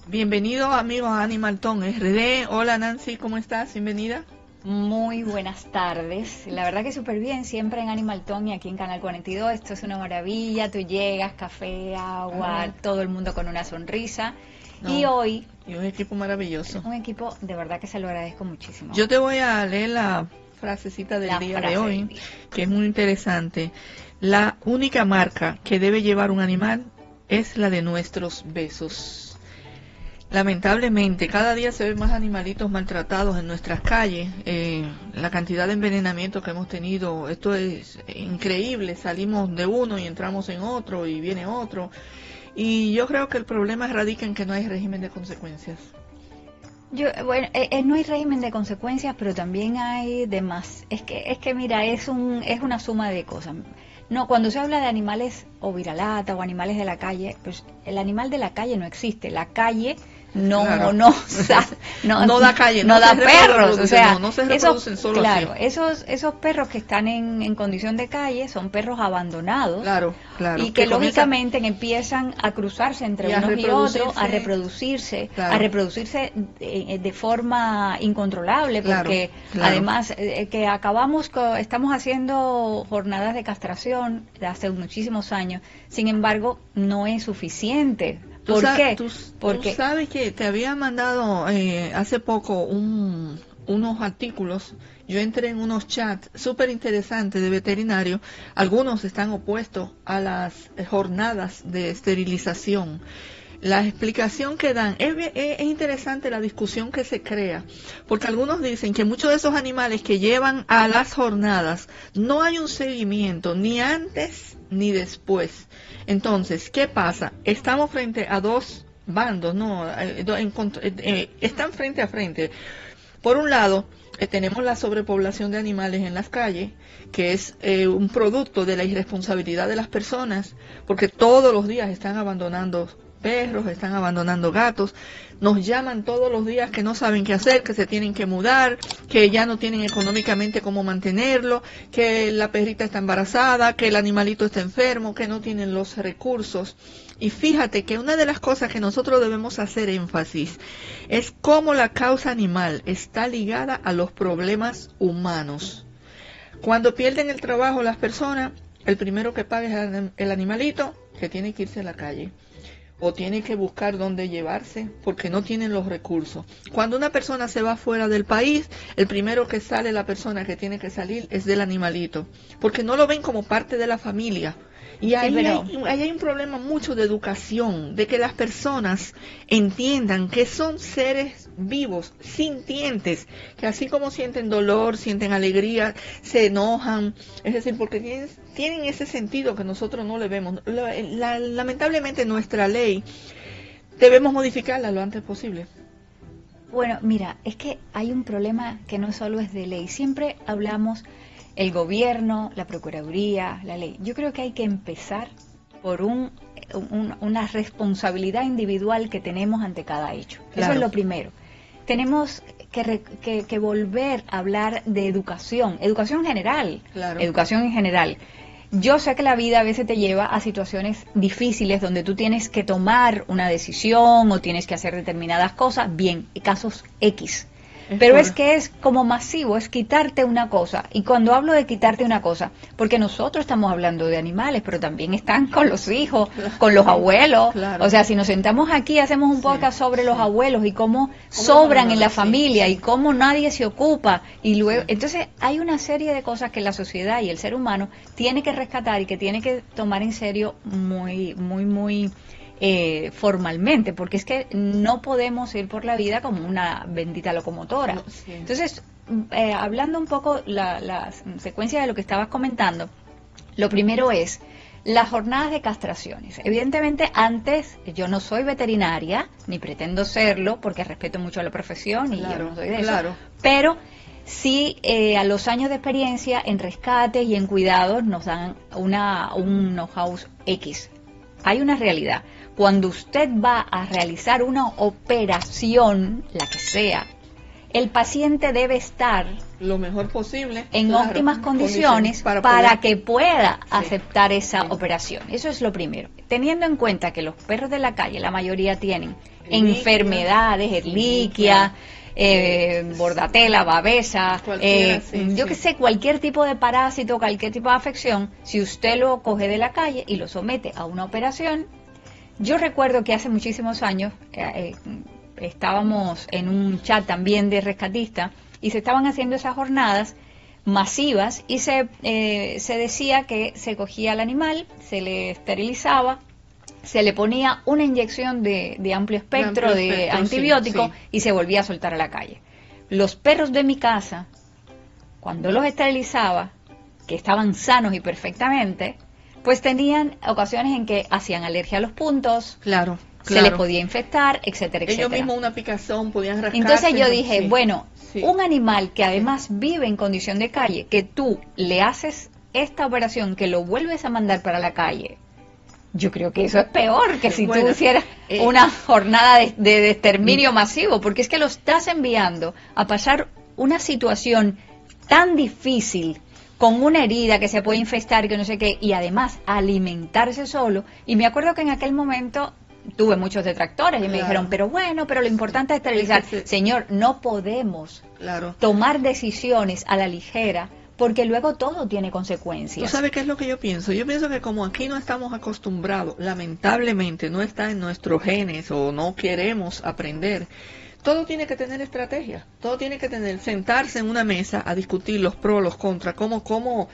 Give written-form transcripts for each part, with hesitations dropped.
Bienvenido amigos a Animalton RD. Hola Nancy, ¿cómo estás? Bienvenida. Muy buenas tardes. La verdad que súper bien, siempre en Animalton y aquí en Canal 42. Esto es una maravilla. Tú llegas, café, agua, todo el mundo con una sonrisa. No, Y hoy, y un equipo maravilloso. un equipo de verdad que se lo agradezco muchísimo. Yo te voy a leer la frasecita del día de hoy, que es muy interesante. La única marca que debe llevar un animal es la de nuestros besos. Lamentablemente, cada día se ven más animalitos maltratados en nuestras calles. La cantidad de envenenamiento que hemos tenido, esto es increíble. Salimos de uno y entramos en otro y viene otro. Y yo creo que el problema radica en que no hay régimen de consecuencias. No hay régimen de consecuencias, pero también hay demás. Es que mira, es una suma de cosas. No, cuando se habla de animales o viralata o animales de la calle, pues el animal de la calle no existe. La calle no da calle, no da perros, o sea, no se reproducen solo claro, así. esos perros que están en condición de calle son perros abandonados, claro, y que lógicamente empiezan a cruzarse entre unos y otros, a reproducirse, de forma incontrolable, porque además que estamos haciendo jornadas de castración de hace muchísimos años, sin embargo no es suficiente. ¿Por qué? Porque tú sabes que te había mandado hace poco unos artículos. Yo entré en unos chats súper interesantes de veterinarios. Algunos están opuestos a las jornadas de esterilización. La explicación que dan, es interesante la discusión que se crea, porque algunos dicen que muchos de esos animales que llevan a las jornadas no hay un seguimiento ni antes ni después. Entonces, ¿qué pasa? Estamos frente a dos bandos, ¿no? Están frente a frente. Por un lado, tenemos la sobrepoblación de animales en las calles, que es un producto de la irresponsabilidad de las personas, porque todos los días están abandonando perros, están abandonando gatos, nos llaman todos los días que no saben qué hacer, que se tienen que mudar, que ya no tienen económicamente cómo mantenerlo, que la perrita está embarazada, que el animalito está enfermo, que no tienen los recursos. Y fíjate que una de las cosas que nosotros debemos hacer énfasis es cómo la causa animal está ligada a los problemas humanos. Cuando pierden el trabajo las personas, el primero que paga es el animalito, que tiene que irse a la calle o tiene que buscar dónde llevarse porque no tienen los recursos. Cuando una persona se va fuera del país, el primero que sale, la persona que tiene que salir, es del animalito, porque no lo ven como parte de la familia. Y ahí, ahí hay un problema mucho de educación, de que las personas entiendan que son seres vivos, sintientes, que así como sienten dolor, sienten alegría, se enojan, es decir, porque tienen ese sentido que nosotros no le vemos. Lamentablemente nuestra ley debemos modificarla lo antes posible. Bueno, mira, es que hay un problema que no solo es de ley, siempre hablamos el gobierno, la procuraduría, la ley. Yo creo que hay que empezar por una responsabilidad individual que tenemos ante cada hecho. Claro. Eso es lo primero. Tenemos que volver a hablar de educación general, educación en general. Yo sé que la vida a veces te lleva a situaciones difíciles donde tú tienes que tomar una decisión o tienes que hacer determinadas cosas, bien, casos X. Pero es que es como masivo, es quitarte una cosa. Y cuando hablo de quitarte una cosa, porque nosotros estamos hablando de animales, pero también están con los hijos, con los abuelos. O sea, si nos sentamos aquí, hacemos un podcast sobre los abuelos y cómo sobran en la familia y cómo nadie se ocupa. Y luego, entonces hay una serie de cosas que la sociedad y el ser humano tiene que rescatar y que tiene que tomar en serio muy formalmente, porque es que no podemos ir por la vida como una bendita locomotora. Entonces, hablando un poco la secuencia de lo que estabas comentando, lo primero es las jornadas de castraciones. Evidentemente, antes yo no soy veterinaria, ni pretendo serlo, porque respeto mucho a la profesión y yo no soy de eso, pero sí, a los años de experiencia en rescates y en cuidados nos dan un know-how X. Hay una realidad. Cuando usted va a realizar una operación, la que sea, el paciente debe estar lo mejor posible, en claro, óptimas condiciones para que pueda aceptar esa operación. Eso es lo primero. Teniendo en cuenta que los perros de la calle, la mayoría tienen enfermedades, erliquia, bordatela, babesa, yo que sé, cualquier tipo de parásito, cualquier tipo de afección, si usted lo coge de la calle y lo somete a una operación. Yo recuerdo que hace muchísimos años estábamos en un chat también de rescatistas y se estaban haciendo esas jornadas masivas y se decía que se cogía al animal, se le esterilizaba, se le ponía una inyección de amplio espectro de antibiótico y se volvía a soltar a la calle. Los perros de mi casa, cuando los esterilizaba, que estaban sanos y perfectamente, pues tenían ocasiones en que hacían alergia a los puntos, se les podía infectar, etcétera, etcétera. Ellos mismos una picazón podían rascarse. Entonces yo dije, bueno, un animal que además vive en condición de calle, que tú le haces esta operación, que lo vuelves a mandar para la calle, yo creo que eso es peor que si tú hicieras una jornada de exterminio masivo, porque es que lo estás enviando a pasar una situación tan difícil, con una herida que se puede infestar, que no sé qué, y además alimentarse solo. Y me acuerdo que en aquel momento tuve muchos detractores y me dijeron, pero bueno, pero lo importante es esterilizar. Señor, no podemos tomar decisiones a la ligera, porque luego todo tiene consecuencias. ¿Tú sabes qué es lo que yo pienso? Yo pienso que como aquí no estamos acostumbrados, lamentablemente no está en nuestros genes o no queremos aprender, todo tiene que tener estrategia, todo tiene que sentarse en una mesa a discutir los pros, los contras, cómo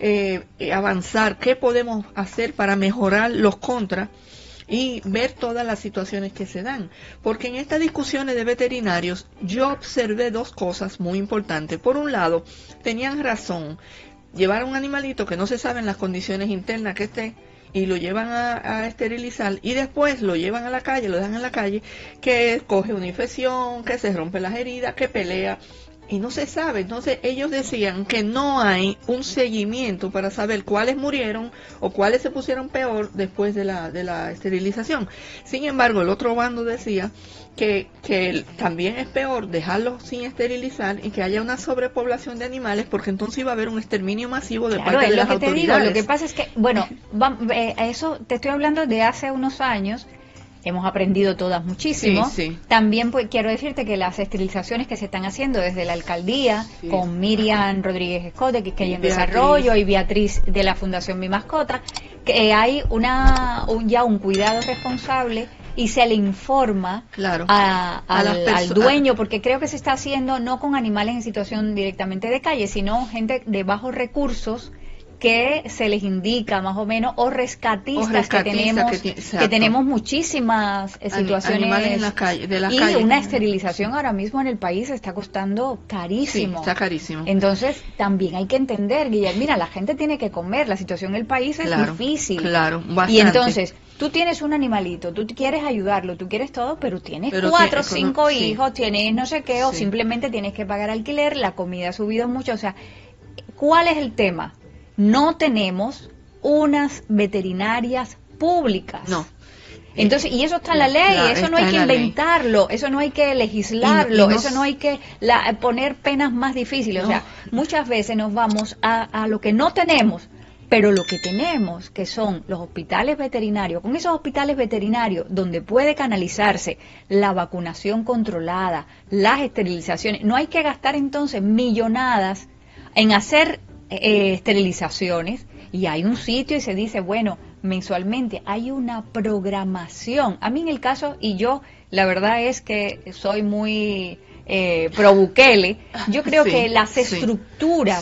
avanzar, qué podemos hacer para mejorar los contras y ver todas las situaciones que se dan. Porque en estas discusiones de veterinarios yo observé dos cosas muy importantes. Por un lado, tenían razón, llevar a un animalito que no se sabe en las condiciones internas que esté, y lo llevan a esterilizar y después lo llevan a la calle, lo dejan en la calle, que coge una infección, que se rompe las heridas, que pelea y no se sabe. Entonces ellos decían que no hay un seguimiento para saber cuáles murieron o cuáles se pusieron peor después de la esterilización. Sin embargo, el otro bando decía que también es peor dejarlos sin esterilizar y que haya una sobrepoblación de animales, porque entonces iba a haber un exterminio masivo de parte de las autoridades. Lo que pasa es que, bueno, eso te estoy hablando de hace unos años. Hemos aprendido todas muchísimo. También pues quiero decirte que las esterilizaciones que se están haciendo desde la alcaldía, con Miriam Rodríguez Escote, que hay en desarrollo, y Beatriz de la Fundación Mi Mascota, que hay ya un cuidado responsable y se le informa al dueño, porque creo que se está haciendo no con animales en situación directamente de calle, sino gente de bajos recursos, que se les indica más o menos, o rescatistas que tenemos muchísimas situaciones animales en la calle, y una esterilización ahora mismo en el país está costando carísimo. Sí, está carísimo. Entonces también hay que entender, Guillermo, mira, la gente tiene que comer, la situación en el país es difícil. Bastante. Y entonces tú tienes un animalito, tú quieres ayudarlo, tú quieres todo, pero tienes 4 o 5 hijos, tienes no sé qué, o simplemente tienes que pagar alquiler, la comida ha subido mucho. O sea, ¿cuál es el tema? No tenemos unas veterinarias públicas. No. Entonces, y eso está en la ley, eso no hay que inventarlo, eso no hay que legislarlo, eso no hay que poner penas más difíciles. O sea, muchas veces nos vamos a lo que no tenemos, pero lo que tenemos, que son los hospitales veterinarios, con esos hospitales veterinarios donde puede canalizarse la vacunación controlada, las esterilizaciones, no hay que gastar entonces millonadas en hacer esterilizaciones, y hay un sitio y se dice, bueno, mensualmente hay una programación. A mí en el caso, y yo la verdad es que soy muy pro Bukele, yo creo que las estructuras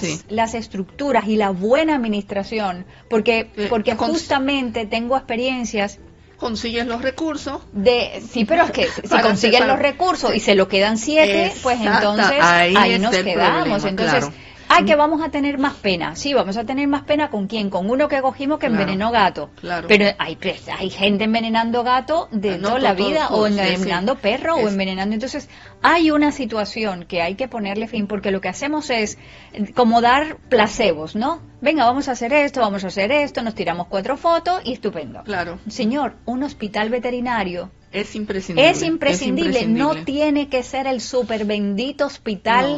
y la buena administración, porque justamente tengo experiencias. Consigues los recursos. Pero es que si consiguen los recursos y se lo quedan 7, pues entonces ahí nos quedamos. Problema, entonces, que vamos a tener más pena. Sí, vamos a tener más pena ¿con quién? Con uno que cogimos que envenenó gato. Pero hay gente envenenando gato de toda la vida, o envenenando perro, o envenenando. Entonces, hay una situación que hay que ponerle fin, porque lo que hacemos es como dar placebos, ¿no? Venga, vamos a hacer esto, nos tiramos 4 fotos y estupendo. Claro. Señor, un hospital veterinario es imprescindible. Es imprescindible, no tiene que ser el super bendito hospital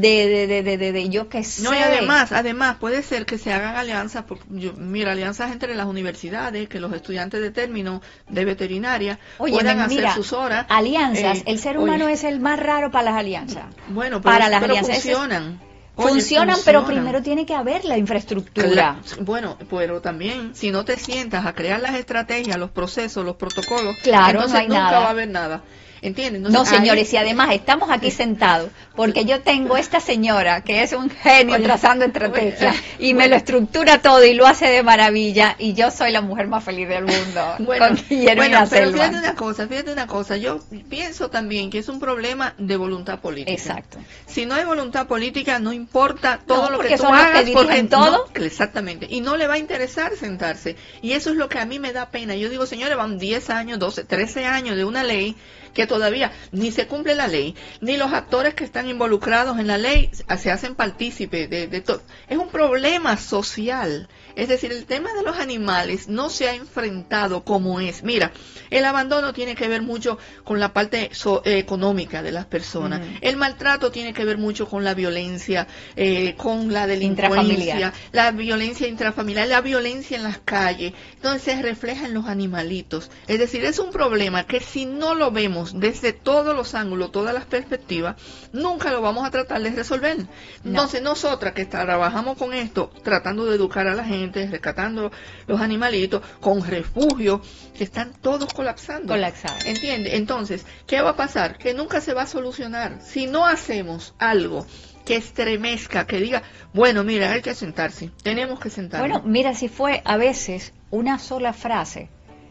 de yo que sé. No, y además puede ser que se hagan alianzas, mira, alianzas entre las universidades, que los estudiantes de término de veterinaria puedan hacer sus horas. Alianzas, el ser humano es el más raro para las alianzas. Bueno, pero funcionan. Funcionan, pero primero tiene que haber la infraestructura. Bueno, pero también, si no te sientas a crear las estrategias, los procesos, los protocolos, claro, entonces no hay nunca nada. va a haber nada. ¿Entienden? No, señores, y además estamos aquí sentados porque yo tengo esta señora que es un genio trazando estrategias y me lo estructura todo y lo hace de maravilla y yo soy la mujer más feliz del mundo. Bueno, pero fíjate una cosa, yo pienso también que es un problema de voluntad política. Exacto. Si no hay voluntad política, no importa todo lo que tú son hagas, los que dirigen todo. Exactamente, y no le va a interesar sentarse. Y eso es lo que a mí me da pena. Yo digo, señores, van 10 años, 12, 13 años de una ley que todavía ni se cumple la ley, ni los actores que están involucrados en la ley se hacen partícipes de todo. Es un problema social. Es decir, el tema de los animales no se ha enfrentado como es. Mira, el abandono tiene que ver mucho con la parte económica de las personas. El maltrato tiene que ver mucho con la violencia, con la delincuencia, la violencia intrafamiliar, la violencia en las calles. Entonces se refleja en los animalitos. Es decir, es un problema que si no lo vemos desde todos los ángulos, todas las perspectivas, nunca lo vamos a tratar de resolver. Entonces nosotras que trabajamos con esto, tratando de educar a la gente, rescatando los animalitos, con refugios que están todos colapsados. ¿Entiendes? Entonces, ¿qué va a pasar? Que nunca se va a solucionar. Si no hacemos algo que estremezca, que diga, bueno, mira, hay que sentarse, tenemos que sentarnos. Bueno, mira, si fue a veces una sola frase.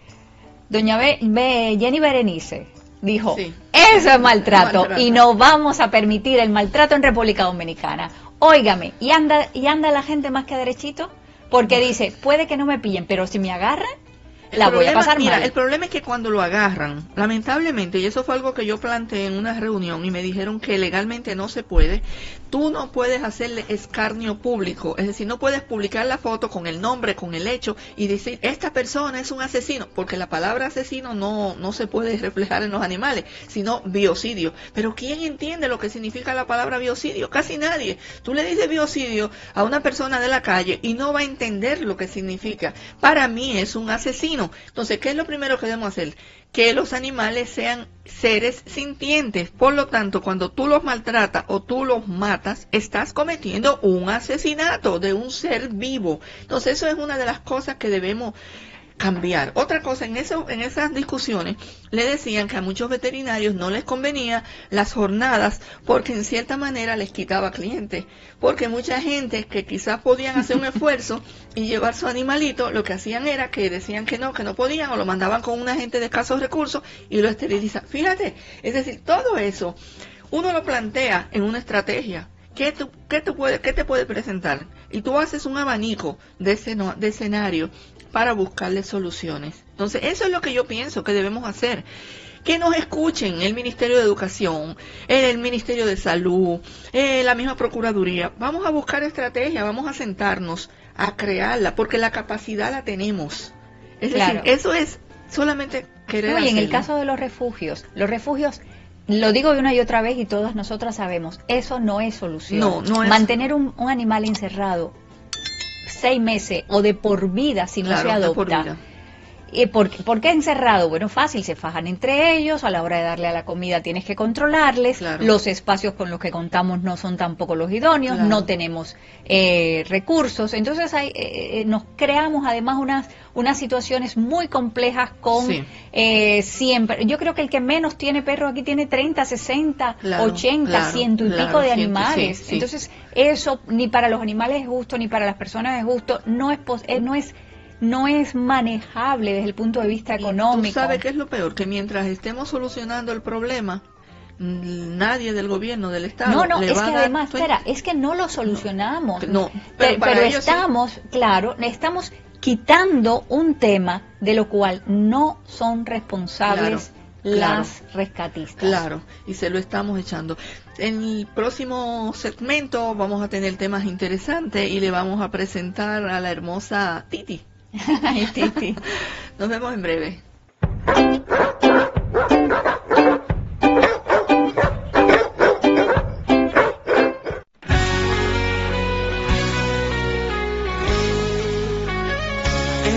Doña Jenny Berenice dijo, eso es maltrato y no vamos a permitir el maltrato en República Dominicana. Óigame, ¿y anda la gente más que derechito? Porque dice, puede que no me pillen, pero si me agarran, la voy a pasar mal. El problema es que cuando lo agarran, lamentablemente, y eso fue algo que yo planteé en una reunión y me dijeron que legalmente no se puede, tú no puedes hacerle escarnio público, es decir, no puedes publicar la foto con el nombre, con el hecho y decir, esta persona es un asesino, porque la palabra asesino no se puede reflejar en los animales, sino biocidio. Pero ¿quién entiende lo que significa la palabra biocidio? Casi nadie. Tú le dices biocidio a una persona de la calle y no va a entender lo que significa. Para mí es un asesino. Entonces, ¿qué es lo primero que debemos hacer? Que los animales sean seres sintientes. Por lo tanto, cuando tú los maltratas o tú los matas, estás cometiendo un asesinato de un ser vivo. Entonces, eso es una de las cosas que debemos cambiar. Otra cosa, en esas discusiones le decían que a muchos veterinarios no les convenía las jornadas porque en cierta manera les quitaba clientes, porque mucha gente que quizás podían hacer un esfuerzo y llevar su animalito, lo que hacían era que decían que no podían o lo mandaban con una gente de escasos recursos y lo esterilizan. Fíjate, es decir, todo eso uno lo plantea en una estrategia. ¿Qué te puede presentar? Y tú haces un abanico de escenario para buscarle soluciones. Entonces, eso es lo que yo pienso que debemos hacer. Que nos escuchen el Ministerio de Educación, el Ministerio de Salud, la misma Procuraduría. Vamos a buscar estrategias, vamos a sentarnos a crearla, porque la capacidad la tenemos. Es decir, eso es solamente querer hacerlo. Y en el caso de los refugios, lo digo una y otra vez y todas nosotras sabemos, eso no es solución. No es. Mantener un animal encerrado 6 meses o de por vida si no se adopta. ¿Por qué encerrado? Bueno, fácil, se fajan entre ellos, a la hora de darle a la comida tienes que controlarles, los espacios con los que contamos no son tampoco los idóneos, no tenemos recursos, entonces nos creamos además unas situaciones muy complejas con siempre. Yo creo que el que menos tiene perro aquí tiene 30, 60, 80, 100 y pico de animales. Entonces eso ni para los animales es justo, ni para las personas es justo, no es manejable desde el punto de vista económico. ¿Tú sabes qué es lo peor? Que mientras estemos solucionando el problema, nadie del gobierno, del Estado... No, es que además, es que no lo solucionamos. Pero estamos quitando un tema de lo cual no son responsables las rescatistas. Claro, y se lo estamos echando. En el próximo segmento vamos a tener temas interesantes y le vamos a presentar a la hermosa Titi. Titi. Nos vemos en breve.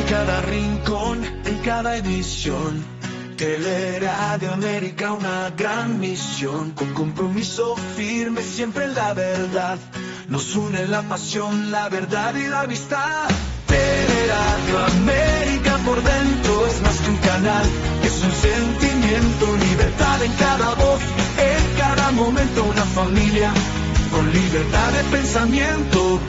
cada rincón, en cada edición. Teleradio América, una gran misión, con compromiso firme siempre en la verdad. Nos une la pasión, la verdad y la amistad. Teleradio América, por dentro es más que un canal, es un sentimiento, libertad en cada voz, en cada momento una familia, con libertad de pensamiento.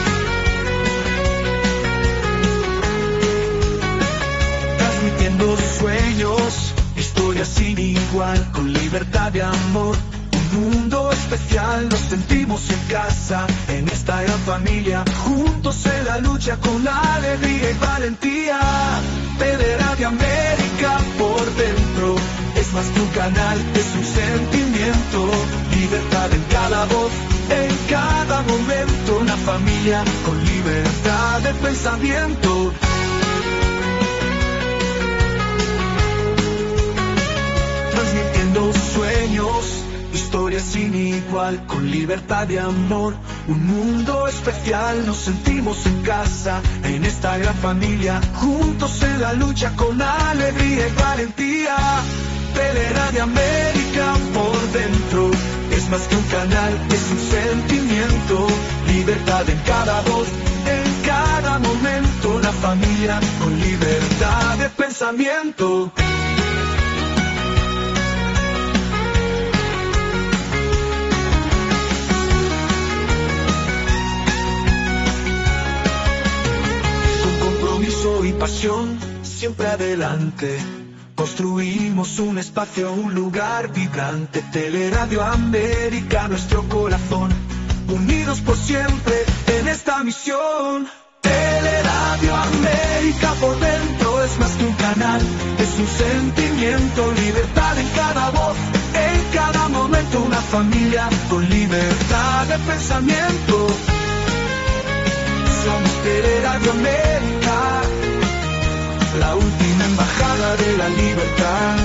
Transmitiendo sueños, historias sin igual, con libertad de amor. Un mundo especial, nos sentimos en casa, en esta gran familia, juntos en la lucha con la alegría y valentía. Teleradio América, por dentro es más que un canal, es un sentimiento, libertad en cada voz, en cada momento, una familia con libertad de pensamiento. Transmitiendo sueños, historias sin igual, con libertad de amor. Un mundo especial, nos sentimos en casa, en esta gran familia, juntos en la lucha con alegría y valentía. Teleradio América, por dentro es más que un canal, es un sentimiento, libertad en cada voz, en cada momento, una familia con libertad de pensamiento. Y pasión, siempre adelante, construimos un espacio, un lugar vibrante. Teleradio América, nuestro corazón, unidos por siempre en esta misión. Teleradio América, por dentro es más que un canal, es un sentimiento, libertad en cada voz, en cada momento, una familia con libertad de pensamiento. Somos Teleradio América, la última embajada de la libertad.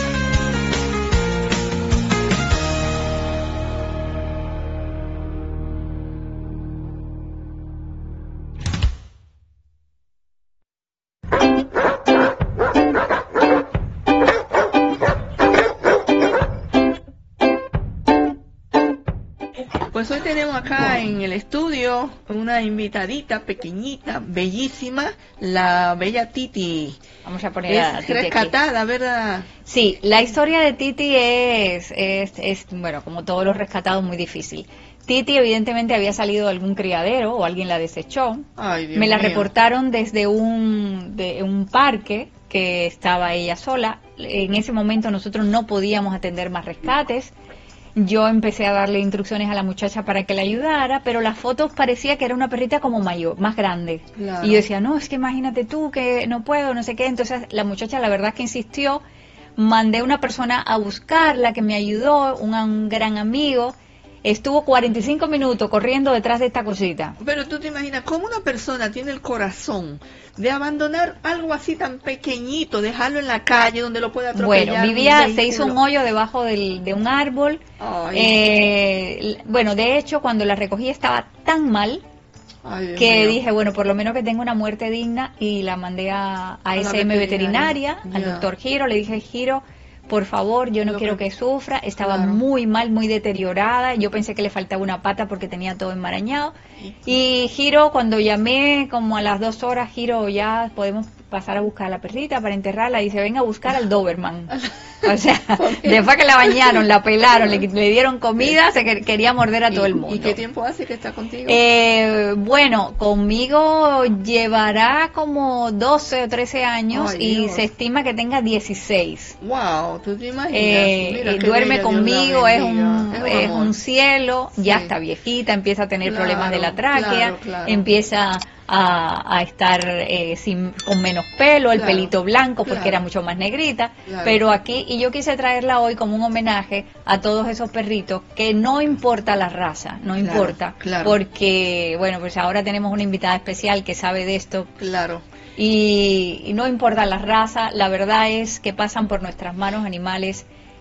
Pues hoy tenemos acá en el estudio una invitadita pequeñita, bellísima, la bella Titi. Vamos a poner a Es Titi rescatada, aquí. ¿Verdad? Sí, la historia de Titi es, bueno, como todos los rescatados, muy difícil. Titi evidentemente había salido de algún criadero o alguien la desechó. Ay, Dios Me la mío. reportaron desde de un parque que estaba ella sola. En ese momento nosotros no podíamos atender más rescates. Yo empecé a darle instrucciones a la muchacha para que la ayudara, pero las fotos parecía que era una perrita como mayor, más grande. Claro. Y yo decía, no, es que imagínate tú que no puedo, no sé qué. Entonces la muchacha la verdad que insistió, mandé una persona a buscarla que me ayudó, un gran amigo. Estuvo 45 minutos corriendo detrás de esta cosita. Pero tú te imaginas, ¿cómo una persona tiene el corazón de abandonar algo así tan pequeñito, dejarlo en la calle donde lo puede atropellar? Bueno, se hizo un hoyo debajo de un árbol. Bueno, de hecho, cuando la recogí estaba tan mal que dije, bueno, por lo menos que tenga una muerte digna, y la mandé a SM Veterinaria, al doctor Giro. Le dije, Giro, por favor, yo no quiero que sufra. Estaba muy mal, muy deteriorada. Yo pensé que le faltaba una pata porque tenía todo enmarañado. Y Giro, cuando llamé como a las 2 horas, Giro, ya podemos pasar a buscar a la perrita para enterrarla. Y dice, venga a buscar al Doberman. O sea, después que la bañaron, la pelaron, le dieron comida, se quería morder a todo el mundo. ¿Y qué tiempo hace que está contigo? Bueno, conmigo llevará como 12 o 13 años. Ay, y Dios. se estima que tenga 16. Wow, ¿tú te imaginas? Mira, qué Duerme bella, conmigo, Dios es la un, bendiga. es amor. un cielo, ya Sí. está viejita, empieza a tener Claro, problemas de la tráquea, claro. empieza a estar con menos pelo, el Claro, pelito blanco, porque claro. era mucho más negrita. Claro. Pero aquí, y yo quise traerla hoy como un homenaje a todos esos perritos, que no importa la raza, no Claro, importa, claro. porque, bueno, pues ahora tenemos una invitada especial que sabe de esto. Claro. Y no importa la raza, la verdad es que pasan por nuestras manos animales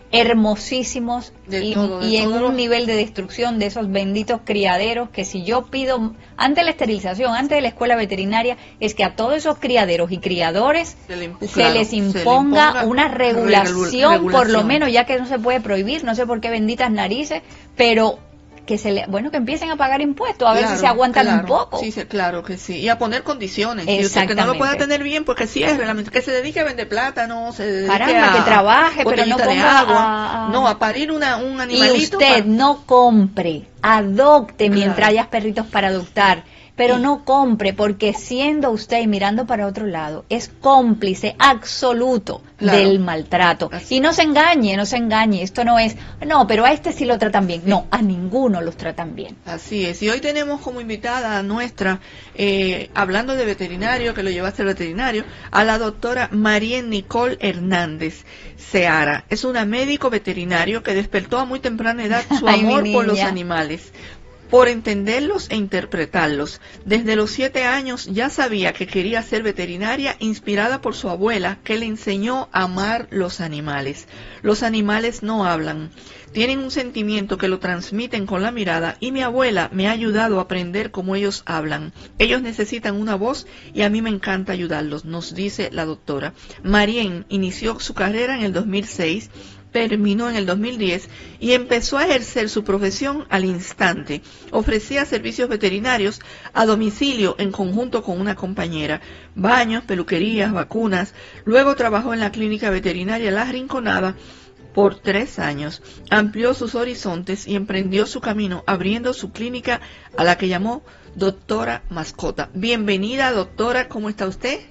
hermosísimos y en un los... nivel de destrucción de esos benditos criaderos que si yo pido, antes de la esterilización, antes de la escuela veterinaria, es que a todos esos criaderos y criadores se les imponga una regulación, por lo menos, ya que no se puede prohibir, no sé por qué benditas narices, pero que que empiecen a pagar impuestos, a ver si se aguantan un poco. Sí, claro que sí. Y a poner condiciones. Y usted que no lo pueda tener bien, porque sí es realmente, que se dedique a vender plátano, se dedique que trabaje, pero no ponga agua. No, a parir un animalito. Y usted no compre, adopte mientras hayas perritos para adoptar. Pero no compre, porque siendo usted y mirando para otro lado, es cómplice absoluto del maltrato. Y no se engañe, esto no es, no, pero a este sí lo tratan bien. No, a ninguno los tratan bien. Así es, y hoy tenemos como invitada nuestra, hablando de veterinario, que lo llevaste al veterinario, a la doctora María Nicole Hernández Seara. Es una médico veterinario que despertó a muy temprana edad su amor por los animales, por entenderlos e interpretarlos. Desde los 7 años ya sabía que quería ser veterinaria, inspirada por su abuela, que le enseñó a amar los animales. Los animales no hablan, tienen un sentimiento que lo transmiten con la mirada, y mi abuela me ha ayudado a aprender cómo ellos hablan. Ellos necesitan una voz y a mí me encanta ayudarlos, nos dice la doctora. Marien inició su carrera en el 2006, terminó en el 2010 y empezó a ejercer su profesión al instante. Ofrecía servicios veterinarios a domicilio en conjunto con una compañera, baños, peluquerías, vacunas. Luego trabajó en la clínica veterinaria La Rinconada por 3 años. Amplió sus horizontes y emprendió su camino abriendo su clínica, a la que llamó Doctora Mascota. Bienvenida, doctora, ¿cómo está usted?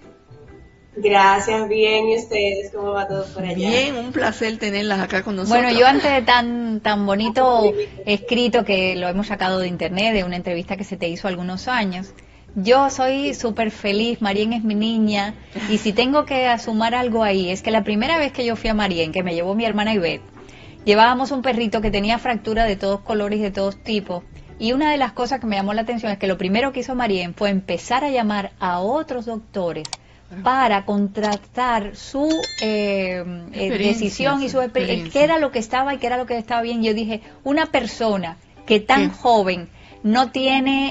Gracias, bien, ¿y ustedes? ¿Cómo va todo por allá? Bien, un placer tenerlas acá con nosotros. Bueno, yo antes de tan bonito escrito que lo hemos sacado de internet, de una entrevista que se te hizo algunos años, yo soy súper feliz, Marien es mi niña, y si tengo que sumar algo ahí, es que la primera vez que yo fui a Marien, que me llevó mi hermana Ivette, llevábamos un perrito que tenía fractura de todos colores y de todos tipos, y una de las cosas que me llamó la atención es que lo primero que hizo Marien fue empezar a llamar a otros doctores para contratar su decisión y su experiencia, qué era lo que estaba y qué era lo que estaba bien. Yo dije, una persona que tan joven no tiene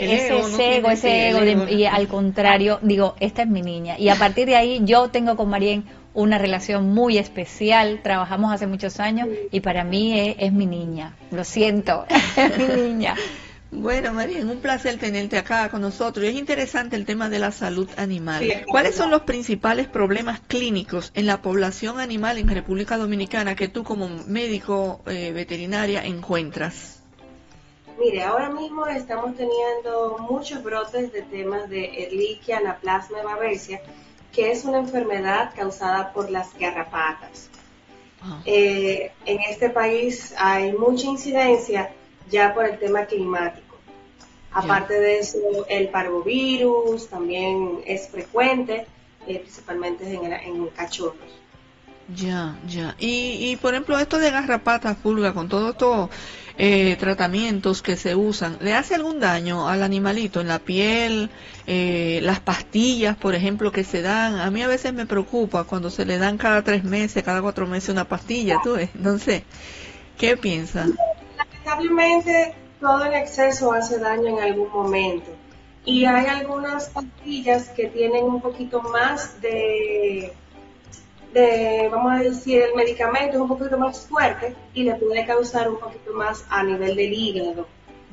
ese ego, y al contrario, digo, esta es mi niña. Y a partir de ahí yo tengo con Marien una relación muy especial, trabajamos hace muchos años y para mí es mi niña, lo siento, es mi niña. Bueno, María, un placer tenerte acá con nosotros. Y es interesante el tema de la salud animal. ¿Cuáles son los principales problemas clínicos en la población animal en República Dominicana que tú como médico veterinaria encuentras? Mire, ahora mismo estamos teniendo muchos brotes de temas de Ehrlichia, Anaplasma babesia, que es una enfermedad causada por las garrapatas. En este país hay mucha incidencia ya por el tema climático. Aparte de eso, el parvovirus también es frecuente, principalmente en cachorros. Ya. Y por ejemplo, esto de garrapatas, pulga, con todos estos tratamientos que se usan, ¿le hace algún daño al animalito en la piel? Las pastillas, por ejemplo, que se dan, a mí a veces me preocupa cuando se le dan cada 3 meses, cada 4 meses una pastilla, ¿tú ves? No sé, ¿qué piensas? Lamentablemente todo el exceso hace daño en algún momento y hay algunas pastillas que tienen un poquito más de vamos a decir, el medicamento es un poquito más fuerte y le puede causar un poquito más a nivel del hígado.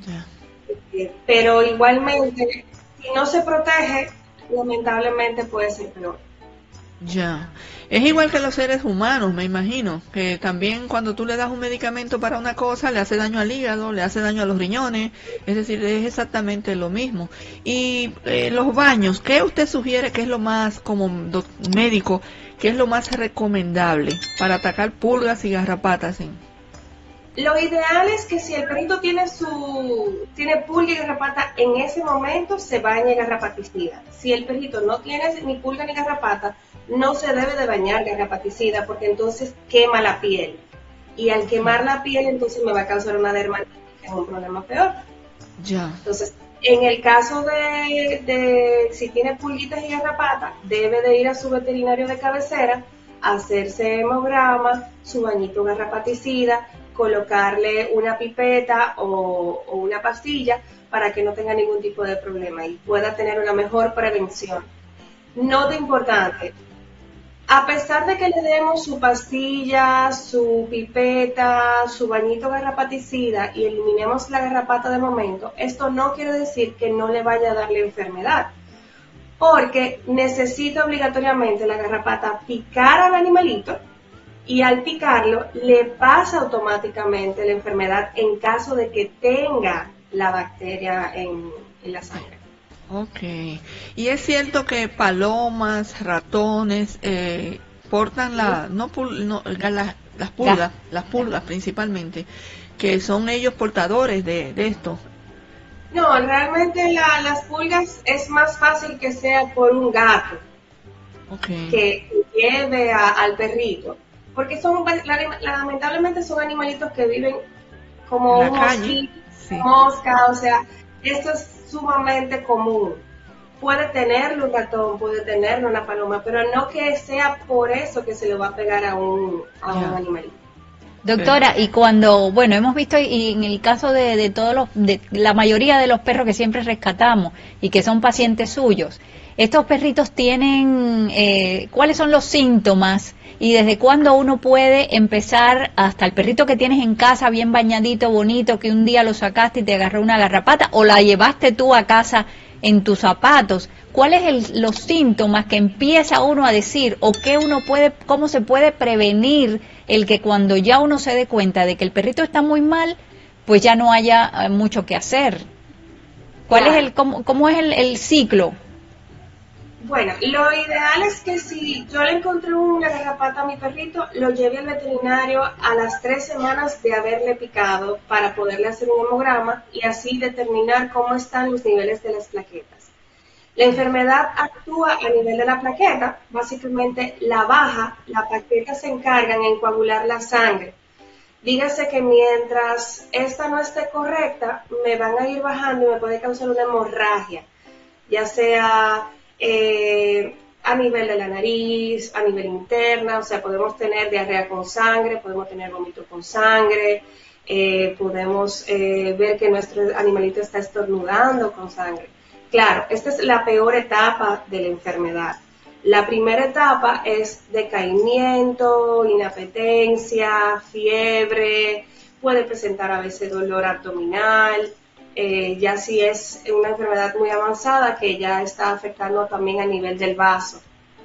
Pero igualmente, si no se protege, lamentablemente puede ser peor. Ya, es igual que los seres humanos, me imagino, que también cuando tú le das un medicamento para una cosa, le hace daño al hígado, le hace daño a los riñones, es decir, es exactamente lo mismo. Y los baños, ¿qué usted sugiere que es lo más, como médico, qué es lo más recomendable para atacar pulgas y garrapatas? Lo ideal es que si el perrito tiene pulga y garrapata, en ese momento se bañe garrapaticida. Si el perrito no tiene ni pulga ni garrapata, no se debe de bañar garrapaticida porque entonces quema la piel. Y al quemar la piel, entonces me va a causar una dermatitis, que es un problema peor. Ya. Entonces, en el caso de si tiene pulguitas y garrapatas, debe de ir a su veterinario de cabecera hacerse hemograma, su bañito garrapaticida, colocarle una pipeta o una pastilla para que no tenga ningún tipo de problema y pueda tener una mejor prevención. Nota importante, a pesar de que le demos su pastilla, su pipeta, su bañito garrapaticida y eliminemos la garrapata de momento, esto no quiere decir que no le vaya a dar la enfermedad, porque necesita obligatoriamente la garrapata picar al animalito y al picarlo le pasa automáticamente la enfermedad en caso de que tenga la bacteria en la sangre. Ok. ¿Y es cierto que palomas, ratones, portan las pulgas principalmente, que son ellos portadores de esto? No, realmente las pulgas es más fácil que sea por un gato que lleve al perrito, porque lamentablemente son animalitos que viven como un mosquito, mosca, o sea, esto es sumamente común. Puede tenerlo un ratón, puede tenerlo una paloma, pero no que sea por eso que se le va a pegar a un animalito. Doctora, y cuando, bueno, hemos visto y en el caso de la mayoría de los perros que siempre rescatamos y que son pacientes suyos, estos perritos tienen, ¿cuáles son los síntomas? Y desde cuándo uno puede empezar, hasta el perrito que tienes en casa bien bañadito, bonito, que un día lo sacaste y te agarró una garrapata, o la llevaste tú a casa en tus zapatos. ¿Cuáles los síntomas que empieza uno a decir, o qué uno puede, cómo se puede prevenir el que cuando ya uno se dé cuenta de que el perrito está muy mal, pues ya no haya mucho que hacer? ¿Cuál es cómo es el ciclo? Bueno, lo ideal es que si yo le encontré una garrapata a mi perrito, lo lleve al veterinario a las 3 semanas de haberle picado para poderle hacer un hemograma y así determinar cómo están los niveles de las plaquetas. La enfermedad actúa a nivel de la plaqueta, básicamente la baja, las plaquetas se encargan en coagular la sangre. Dígase que mientras esta no esté correcta, me van a ir bajando y me puede causar una hemorragia, ya sea a nivel de la nariz, a nivel interna, o sea, podemos tener diarrea con sangre, podemos tener vómito con sangre, podemos ver que nuestro animalito está estornudando con sangre. Claro, esta es la peor etapa de la enfermedad. La primera etapa es decaimiento, inapetencia, fiebre, puede presentar a veces dolor abdominal, ya si es una enfermedad muy avanzada que ya está afectando también a nivel del vaso.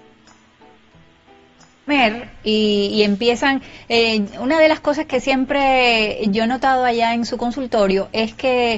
Y empiezan, una de las cosas que siempre yo he notado allá en su consultorio es que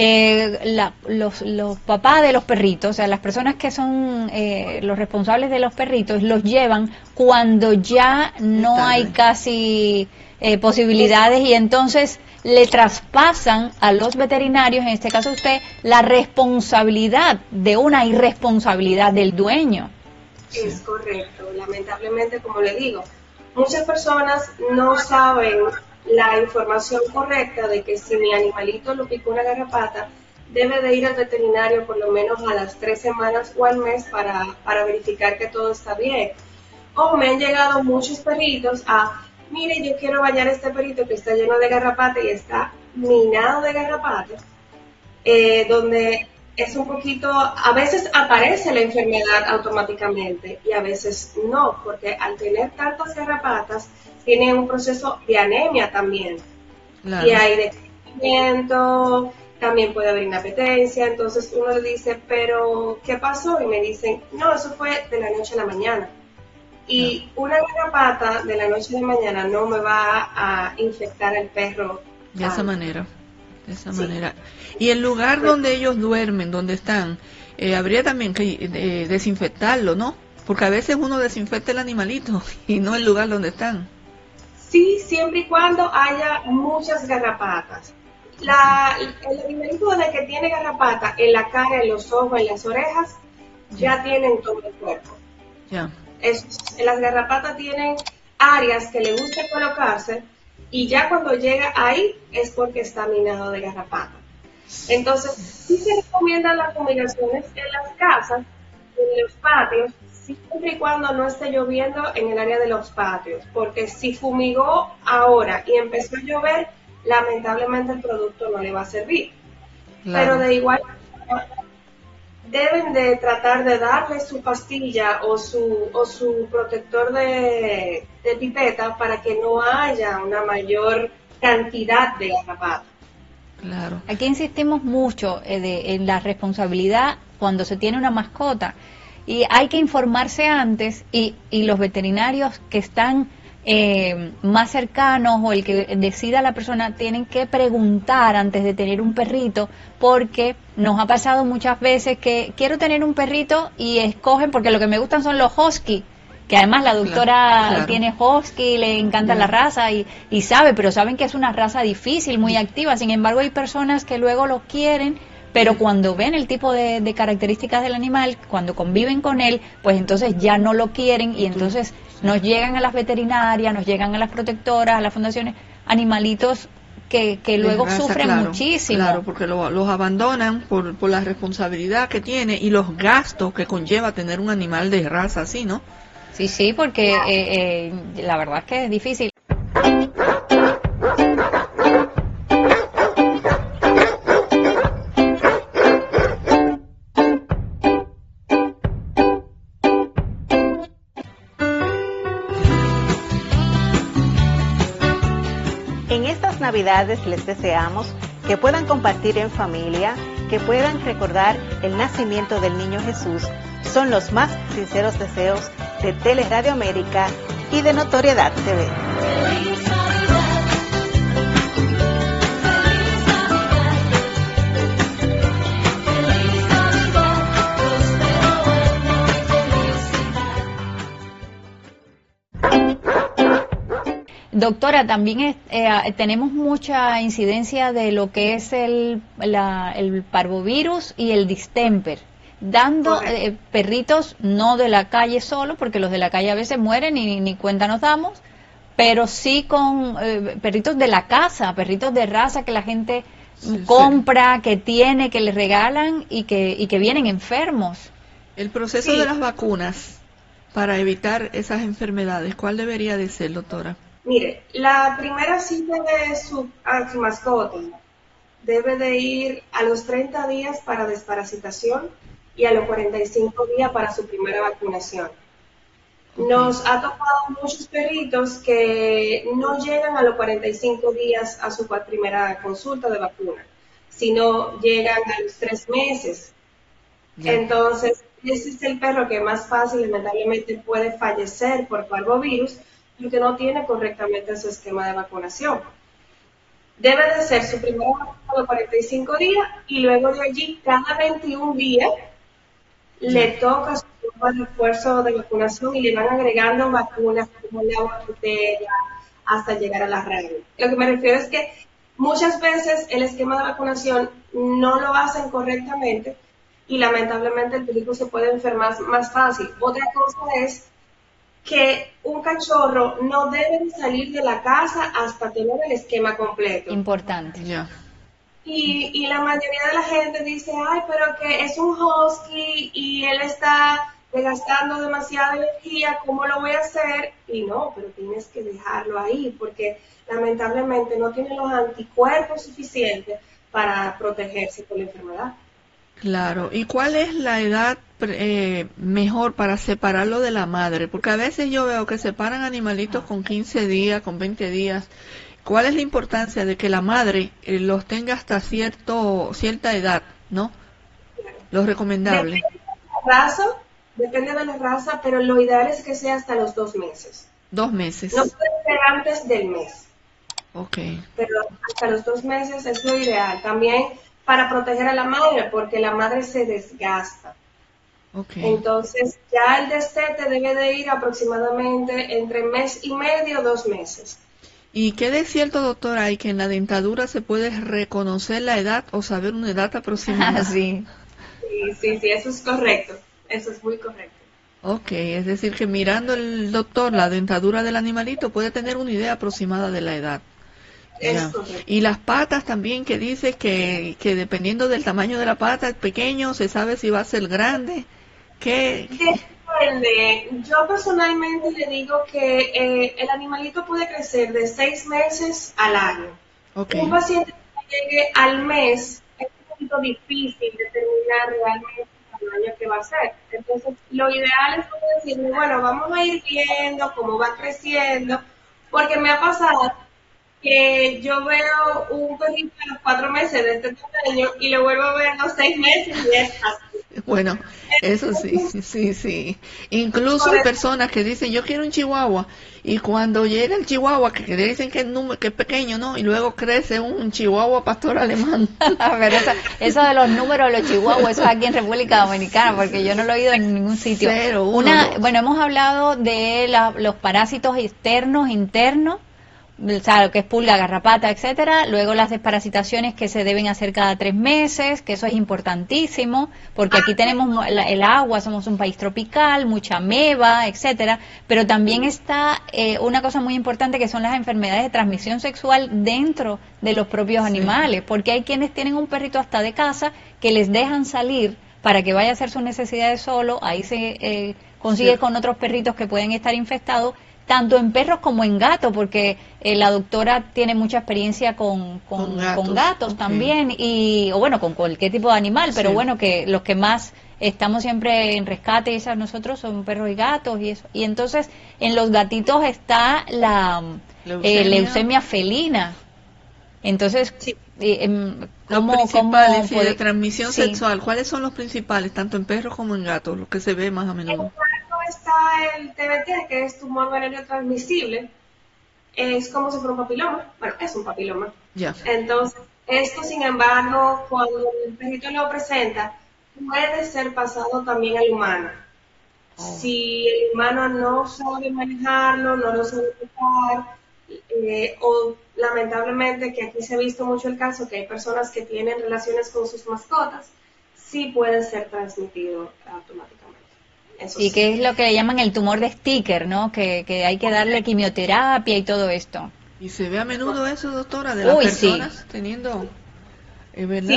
los papás de los perritos, o sea, las personas que son los responsables de los perritos, los llevan cuando ya no hay casi posibilidades, y entonces le traspasan a los veterinarios, en este caso usted, la responsabilidad de una irresponsabilidad del dueño. Es correcto, lamentablemente, como le digo, muchas personas no saben la información correcta de que si mi animalito lo picó una garrapata, debe de ir al veterinario por lo menos a las 3 semanas o al mes para verificar que todo está bien. O me han llegado muchos perritos mire, yo quiero bañar este perrito que está lleno de garrapata y está minado de garrapata, donde es un poquito, a veces aparece la enfermedad automáticamente y a veces no, porque al tener tantas garrapatas tiene un proceso de anemia también. Claro. Y hay decrecimiento, también puede haber inapetencia, entonces uno le dice, pero ¿qué pasó? Y me dicen, no, eso fue de la noche a la mañana. Y una garrapata de la noche a la mañana no me va a infectar al perro. De esa manera. Y el lugar donde ellos duermen, donde están, habría también que desinfectarlo, ¿no? Porque a veces uno desinfecta el animalito y no el lugar donde están. Sí, siempre y cuando haya muchas garrapatas. El animalito de que tiene garrapata en la cara, en los ojos, en las orejas, ya tienen todo el cuerpo. Ya. Las garrapatas tienen áreas que le gusta colocarse y ya cuando llega ahí es porque está minado de garrapata. Entonces, sí se recomiendan las fumigaciones en las casas, en los patios, siempre y cuando no esté lloviendo en el área de los patios, porque si fumigó ahora y empezó a llover, lamentablemente el producto no le va a servir. Claro. Pero de igual manera, deben de tratar de darle su pastilla o su protector de pipeta para que no haya una mayor cantidad de garrapata. Claro. Aquí insistimos mucho en la responsabilidad cuando se tiene una mascota, y hay que informarse antes, y los veterinarios que están más cercanos, o el que decida la persona, tienen que preguntar antes de tener un perrito, porque nos ha pasado muchas veces que quiero tener un perrito y escogen, porque lo que me gustan son los husky, que además la doctora Claro. tiene husky, le encanta la raza y sabe, pero saben que es una raza difícil, muy activa. Sin embargo, hay personas que luego lo quieren, pero cuando ven el tipo de características del animal, cuando conviven con él, pues entonces ya no lo quieren, y entonces nos llegan a las veterinarias, nos llegan a las protectoras, a las fundaciones, animalitos que luego Raza, sufren claro, muchísimo. Claro, porque los abandonan por la responsabilidad que tiene y los gastos que conlleva tener un animal de raza así, ¿no? Sí, porque la verdad es que es difícil. En estas Navidades les deseamos que puedan compartir en familia, que puedan recordar el nacimiento del niño Jesús. Son los más sinceros deseos de Teleradio América y de Notoriedad TV. Doctora, también tenemos mucha incidencia de lo que es el parvovirus y el distemper, dando perritos no de la calle solo, porque los de la calle a veces mueren y ni cuenta nos damos, pero sí con perritos de la casa, perritos de raza que la gente compra, que tiene, que les regalan y que vienen enfermos. El proceso de las vacunas para evitar esas enfermedades, ¿cuál debería de ser, doctora? Mire, la primera cita de su mascota debe de ir a los 30 días para desparasitación y a los 45 días para su primera vacunación. Nos ha tocado muchos perritos que no llegan a los 45 días a su primera consulta de vacuna, sino llegan a los 3 meses. Entonces, ese es el perro que más fácil, lamentablemente, puede fallecer por parvovirus, porque no tiene correctamente su esquema de vacunación. Debe de ser su primera vacuna a los 45 días y luego de allí, cada 21 días, le toca su refuerzo de vacunación y le van agregando vacunas como la botella hasta llegar a la rabia. Lo que me refiero es que muchas veces el esquema de vacunación no lo hacen correctamente y lamentablemente el perrito se puede enfermar más fácil. Otra cosa es que un cachorro no debe salir de la casa hasta tener el esquema completo. Importante. Ya. Y la mayoría de la gente dice, ay, pero que es un husky y él está gastando demasiada energía, ¿cómo lo voy a hacer? Y no, pero tienes que dejarlo ahí porque lamentablemente no tiene los anticuerpos suficientes para protegerse por la enfermedad. Claro. ¿Y cuál es la edad mejor para separarlo de la madre? Porque a veces yo veo que separan animalitos con 15 días, con 20 días. ¿Cuál es la importancia de que la madre los tenga hasta cierta edad, no? Lo recomendable. Depende de la raza, pero lo ideal es que sea hasta los 2 meses. 2 meses. No puede ser antes del mes. Ok. Pero hasta los 2 meses es lo ideal. También para proteger a la madre, porque la madre se desgasta. Okay. Entonces, ya el destete debe de ir aproximadamente entre mes y medio, 2 meses. ¿Y qué de cierto, doctora, hay que en la dentadura se puede reconocer la edad o saber una edad aproximada? Sí, eso es correcto. Eso es muy correcto. Ok, es decir que mirando el doctor la dentadura del animalito puede tener una idea aproximada de la edad. Y las patas también, que dice que dependiendo del tamaño de la pata, el pequeño se sabe si va a ser grande. ¿Qué? De depende. Yo personalmente le digo que el animalito puede crecer de 6 meses al año. Okay. Un paciente que llegue al mes es un poquito difícil determinar realmente el tamaño que va a ser. Entonces, lo ideal es como decirle, bueno, vamos a ir viendo cómo va creciendo, porque me ha pasado que yo veo un perrito a los 4 meses de este tamaño y lo vuelvo a ver a los 6 meses y es así. Bueno, eso sí, sí, sí. Incluso hay personas que dicen, yo quiero un chihuahua, y cuando llega el chihuahua, que le dicen que es pequeño, ¿no? Y luego crece un chihuahua pastor alemán. Pero eso de los números de los chihuahuas, eso es aquí en República Dominicana, porque yo no lo he oído en ningún sitio. 0, 1, 2. Bueno, hemos hablado de los parásitos externos, internos, o sea, lo que es pulga, garrapata, etcétera. Luego las desparasitaciones que se deben hacer cada 3 meses, que eso es importantísimo, porque aquí tenemos el agua, somos un país tropical, mucha ameba, etcétera. Pero también está una cosa muy importante, que son las enfermedades de transmisión sexual dentro de los propios animales, porque hay quienes tienen un perrito hasta de casa que les dejan salir para que vaya a hacer sus necesidades solo. Ahí se consigue con otros perritos que pueden estar infestados, tanto en perros como en gatos, porque la doctora tiene mucha experiencia con gatos también, o bueno, con cualquier tipo de animal, pero bueno, que los que más estamos siempre en rescate, y nosotros son perros y gatos y eso. Y entonces en los gatitos está la leucemia felina. Entonces, los principales de transmisión sexual, ¿cuáles son los principales, tanto en perros como en gatos, los que se ve más a menudo? Está el TBT, que es tumor venéreo transmisible. Es como si fuera un papiloma. Bueno, es un papiloma. Yeah. Entonces, esto, sin embargo, cuando el perrito lo presenta, puede ser pasado también al humano. Si el humano no sabe manejarlo, no lo sabe tratar, o lamentablemente, que aquí se ha visto mucho el caso, que hay personas que tienen relaciones con sus mascotas, sí puede ser transmitido automáticamente. Y que es lo que le llaman el tumor de sticker, ¿no? Que hay que darle quimioterapia y todo esto. ¿Y se ve a menudo eso, doctora, de las personas teniendo, verdad?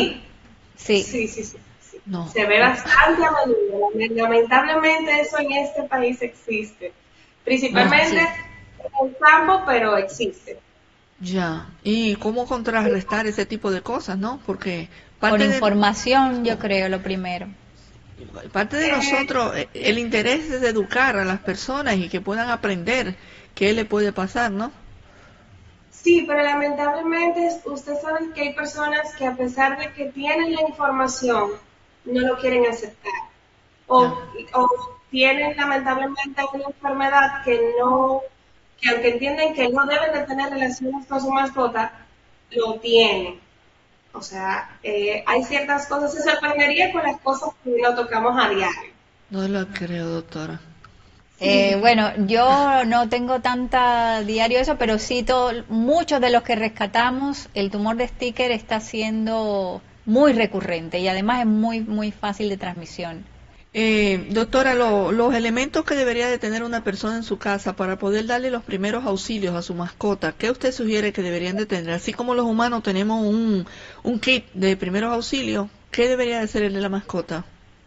Sí. No. Se ve bastante a menudo. Lamentablemente eso en este país existe. Principalmente en el campo, pero existe. Ya. ¿Y cómo contrarrestar ese tipo de cosas, no? Porque por información, yo creo, lo primero. Parte de nosotros, el interés es educar a las personas y que puedan aprender qué le puede pasar, ¿no? Sí, pero lamentablemente usted sabe que hay personas que, a pesar de que tienen la información, no lo quieren aceptar. O tienen lamentablemente una enfermedad que aunque entienden que no deben de tener relaciones con su mascota, lo tienen. O sea, hay ciertas cosas, se sorprendería con las cosas que no tocamos a diario. No lo creo, doctora. Bueno, yo no tengo tanta diario eso, pero sí muchos de los que rescatamos, el tumor de sticker está siendo muy recurrente y además es muy, muy fácil de transmisión. Doctora, los elementos que debería de tener una persona en su casa para poder darle los primeros auxilios a su mascota, ¿qué usted sugiere que deberían de tener? Así como los humanos tenemos un kit de primeros auxilios, ¿qué debería de ser el de la mascota?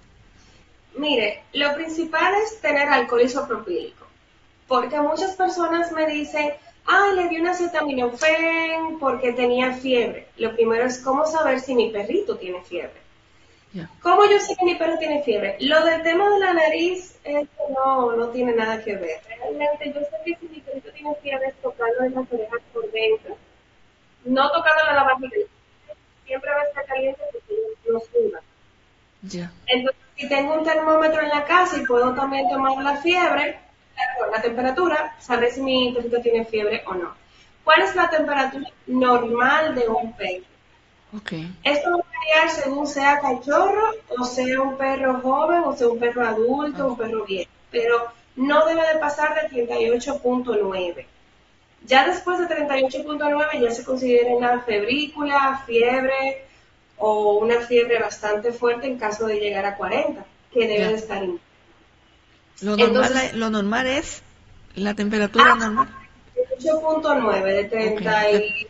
Mire, lo principal es tener alcohol isopropílico, porque muchas personas me dicen, le di un acetaminofén porque tenía fiebre. Lo primero es cómo saber si mi perrito tiene fiebre. Yeah. ¿Cómo yo sé que mi perro tiene fiebre? Lo del tema de la nariz no tiene nada que ver. Realmente yo sé que si mi perrito tiene fiebre es tocando en las orejas por dentro, no tocando la barriga. Siempre va a estar caliente porque no suda. Yeah. Entonces, si tengo un termómetro en la casa y puedo también tomar la fiebre, la temperatura, sabré si mi perrito tiene fiebre o no. ¿Cuál es la temperatura normal de un perro? Okay. Esto va a variar según sea cachorro, o sea un perro joven, o sea un perro adulto, un perro viejo, pero no debe de pasar de 38.9. Ya después de 38.9 ya se considera una febrícula, fiebre, o una fiebre bastante fuerte en caso de llegar a 40, que debe de estar en. Lo normal es la temperatura normal. 38.9 de 30 Okay.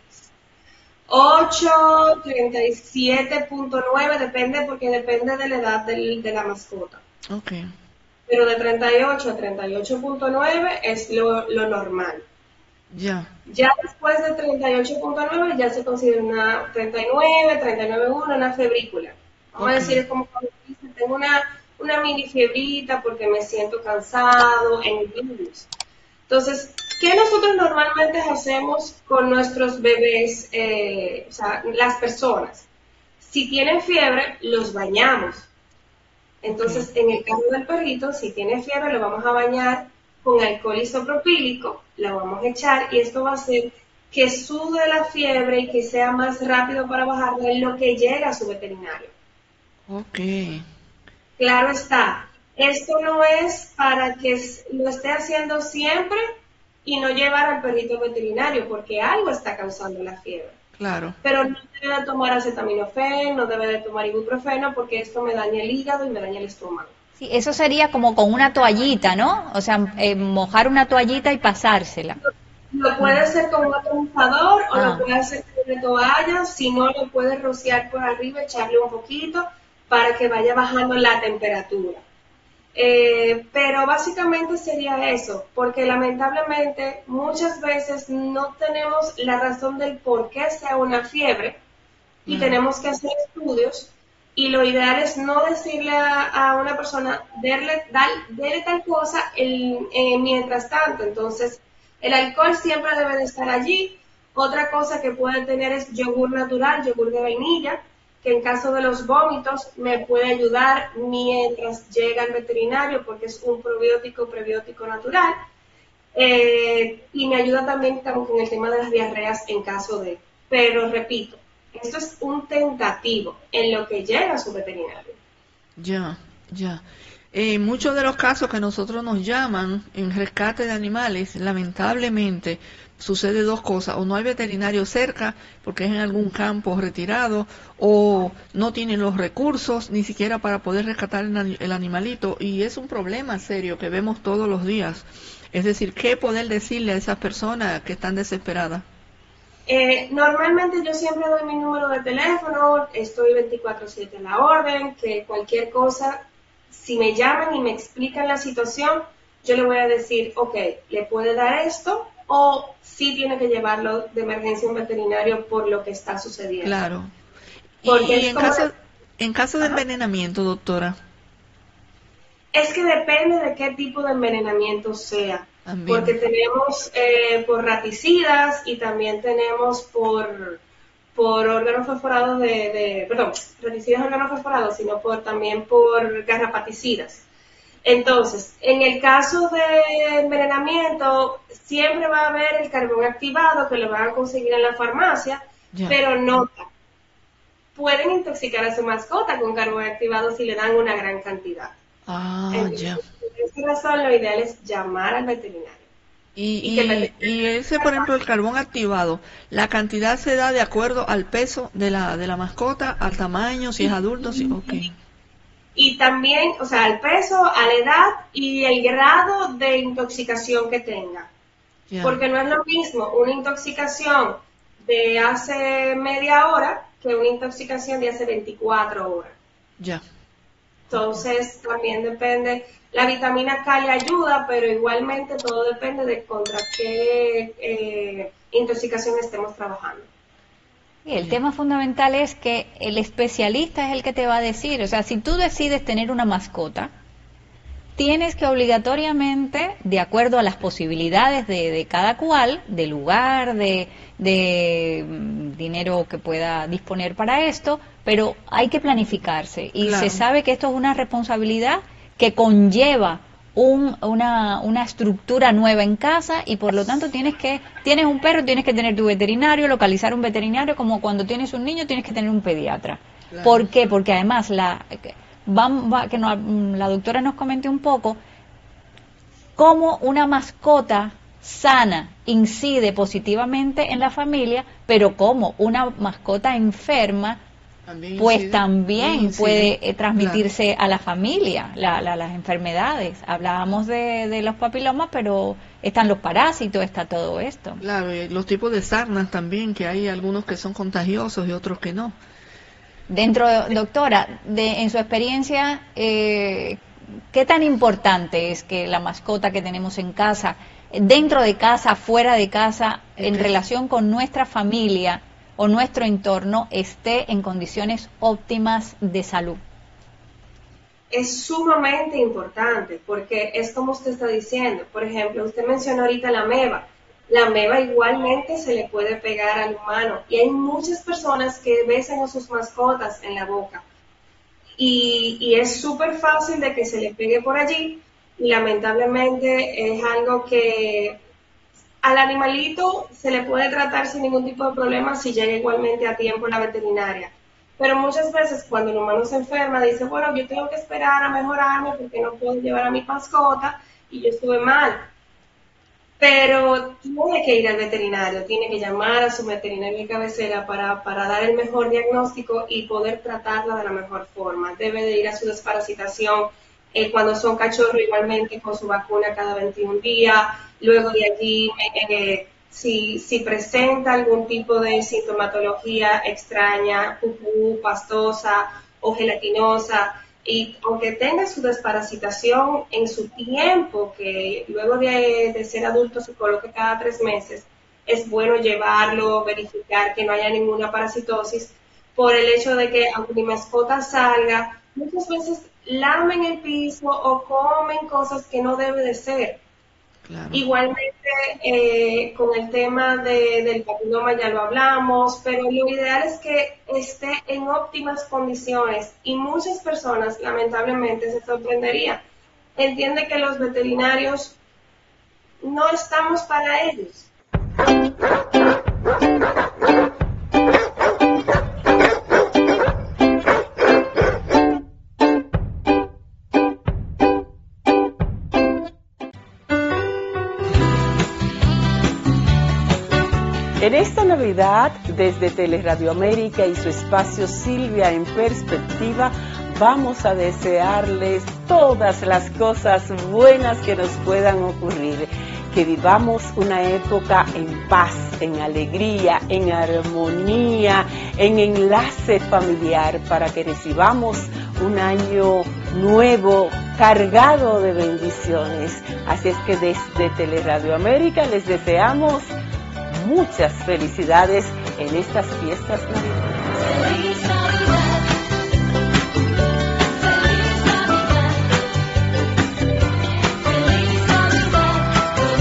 8, 37.9, depende, porque depende de la edad de la mascota. Okay. pero de 38 a 38.9 es lo normal. Ya. Ya después de 38.9 ya se considera una 39, 39.1, una febrícula. Vamos a decir, es como cuando dicen, tengo una mini fiebrita porque me siento cansado, en virus. Entonces, ¿qué nosotros normalmente hacemos con nuestros bebés, o sea, las personas? Si tienen fiebre, los bañamos. Entonces, en el caso del perrito, si tiene fiebre, lo vamos a bañar con alcohol isopropílico, lo vamos a echar y esto va a hacer que sude la fiebre y que sea más rápido para bajarla en lo que llega a su veterinario. Ok. Claro está, esto no es para que lo esté haciendo siempre y no llevar al perrito al veterinario, porque algo está causando la fiebre. Claro. Pero no debe de tomar acetaminofén, no debe de tomar ibuprofeno, porque esto me daña el hígado y me daña el estómago. Sí, eso sería como con una toallita, ¿no? O sea, mojar una toallita y pasársela. Lo puede hacer con un atomizador o lo puede hacer con una toalla, si no lo puede rociar por arriba, echarle un poquito para que vaya bajando la temperatura. Pero básicamente sería eso, porque lamentablemente muchas veces no tenemos la razón del por qué sea una fiebre y tenemos que hacer estudios y lo ideal es no decirle a una persona, dele tal cosa mientras tanto. Entonces, el alcohol siempre debe de estar allí. Otra cosa que puede tener es yogur natural, yogur de vainilla, que en caso de los vómitos me puede ayudar mientras llega al veterinario porque es un prebiótico natural. Y me ayuda también con el tema de las diarreas en caso de... Pero repito, esto es un tentativo en lo que llega a su veterinario. Ya. Muchos de los casos que nosotros nos llaman en rescate de animales, lamentablemente sucede dos cosas: o no hay veterinario cerca porque es en algún campo retirado, o no tienen los recursos ni siquiera para poder rescatar el animalito, y es un problema serio que vemos todos los días. Es decir, ¿qué poder decirle a esas personas que están desesperadas? Normalmente yo siempre doy mi número de teléfono, estoy 24/7 en la orden, que cualquier cosa, si me llaman y me explican la situación, yo le voy a decir, ok, le puede dar esto, o sí tiene que llevarlo de emergencia a un veterinario por lo que está sucediendo. Claro. Porque y en caso de envenenamiento, doctora. Es que depende de qué tipo de envenenamiento sea. También. Porque tenemos por raticidas y también tenemos por órganos fosforados raticidas órganos fosforados, sino también por garrapaticidas. Entonces, en el caso de envenenamiento, siempre va a haber el carbón activado que lo van a conseguir en la farmacia, pero nota, pueden intoxicar a su mascota con carbón activado si le dan una gran cantidad. Entonces, por esa razón, lo ideal es llamar al veterinario. Y ese, por ejemplo, el carbón activado, ¿la cantidad se da de acuerdo al peso de la mascota, al tamaño, si es adulto? Okay. Y también, o sea, al peso, a la edad y el grado de intoxicación que tenga. Porque no es lo mismo una intoxicación de hace media hora que una intoxicación de hace 24 horas. Entonces, también depende, la vitamina K le ayuda, pero igualmente todo depende de contra qué intoxicación estemos trabajando. Sí, el tema fundamental es que el especialista es el que te va a decir, o sea, si tú decides tener una mascota, tienes que obligatoriamente, de acuerdo a las posibilidades de cada cual, de lugar, de dinero que pueda disponer para esto, pero hay que planificarse y se sabe que esto es una responsabilidad que conlleva una estructura nueva en casa y por lo tanto tienes un perro, tienes que tener tu veterinario, localizar un veterinario, como cuando tienes un niño tienes que tener un pediatra. ¿Por qué? Porque además la doctora nos comente un poco cómo una mascota sana incide positivamente en la familia, pero cómo una mascota enferma también puede transmitirse a la familia, las enfermedades. Hablábamos de los papilomas, pero están los parásitos, está todo esto. Claro, y los tipos de sarnas también, que hay algunos que son contagiosos y otros que no. Doctora, en su experiencia, ¿qué tan importante es que la mascota que tenemos en casa, dentro de casa, fuera de casa, en relación con nuestra familia o nuestro entorno, esté en condiciones óptimas de salud? Es sumamente importante porque es como usted está diciendo. Por ejemplo, usted mencionó ahorita la ameba. La ameba igualmente se le puede pegar al humano y hay muchas personas que besan a sus mascotas en la boca y es súper fácil de que se le pegue por allí y lamentablemente es algo que al animalito se le puede tratar sin ningún tipo de problema si llega igualmente a tiempo en la veterinaria. Pero muchas veces cuando el humano se enferma dice, bueno, yo tengo que esperar a mejorarme porque no puedo llevar a mi mascota y yo estuve mal. Pero tiene que ir al veterinario, tiene que llamar a su veterinario de cabecera para dar el mejor diagnóstico y poder tratarla de la mejor forma. Debe de ir a su desparasitación cuando son cachorros igualmente con su vacuna cada 21 días. Luego de allí, si presenta algún tipo de sintomatología extraña, pupú, pastosa o gelatinosa, y aunque tenga su desparasitación en su tiempo, que luego de ser adulto se coloque cada 3 meses, es bueno llevarlo, verificar que no haya ninguna parasitosis, por el hecho de que aunque mi mascota salga, muchas veces lamen el piso o comen cosas que no debe de ser. Claro. Igualmente, con el tema del papiloma ya lo hablamos, pero lo ideal es que esté en óptimas condiciones y muchas personas lamentablemente se sorprenderían. Entiende que los veterinarios no estamos para ellos. En esta Navidad, desde Teleradio América y su espacio Silvia en Perspectiva, vamos a desearles todas las cosas buenas que nos puedan ocurrir. Que vivamos una época en paz, en alegría, en armonía, en enlace familiar, para que recibamos un año nuevo cargado de bendiciones. Así es que desde Teleradio América les deseamos muchas felicidades en estas fiestas navideñas. ¡Feliz Navidad! ¡Feliz Navidad!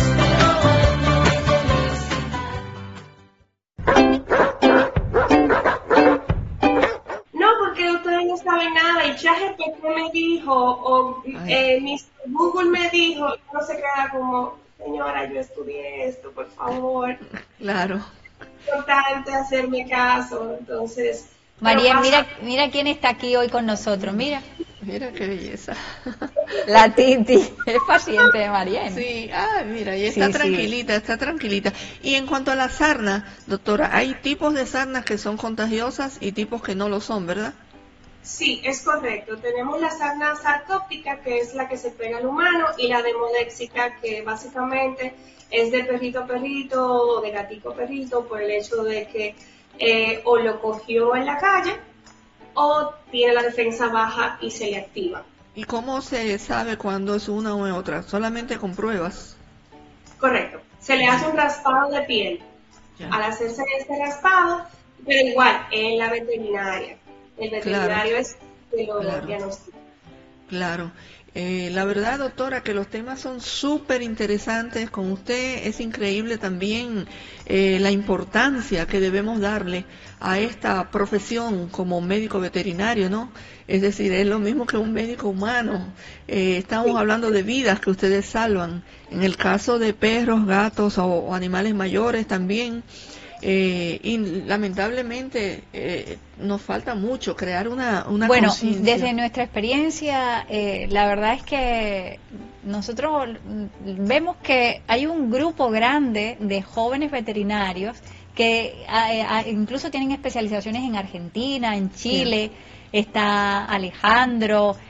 No, porque ustedes no saben nada y ChatGPT me dijo o Google me dijo, no se queda como, señora, yo estudié esto, por favor. Claro. Es importante hacerme caso, entonces... María, mira quién está aquí hoy con nosotros, mira. Mira qué belleza. La Titi, es paciente de María. Sí, mira, y está tranquilita, está tranquilita. Y en cuanto a la sarna, doctora, hay tipos de sarnas que son contagiosas y tipos que no lo son, ¿verdad? Sí, es correcto. Tenemos la sarna sarcóptica, que es la que se pega al humano, y la demodéxica, que básicamente es de perrito a perrito o de gatito a perrito, por el hecho de que o lo cogió en la calle o tiene la defensa baja y se le activa. ¿Y cómo se sabe cuándo es una o otra? ¿Solamente con pruebas? Correcto. Se le hace un raspado de piel. Ya. Al hacerse este raspado, pero igual, en la veterinaria. El veterinario es que lo diagnostica. Claro. La verdad, doctora, que los temas son súper interesantes con usted. Es increíble también la importancia que debemos darle a esta profesión como médico veterinario, ¿no? Es decir, es lo mismo que un médico humano. Estamos hablando de vidas que ustedes salvan. En el caso de perros, gatos o animales mayores también. Y lamentablemente nos falta mucho crear una bueno, conciencia. Desde nuestra experiencia, la verdad es que nosotros vemos que hay un grupo grande de jóvenes veterinarios que incluso tienen especializaciones en Argentina, en Chile. Está Alejandro,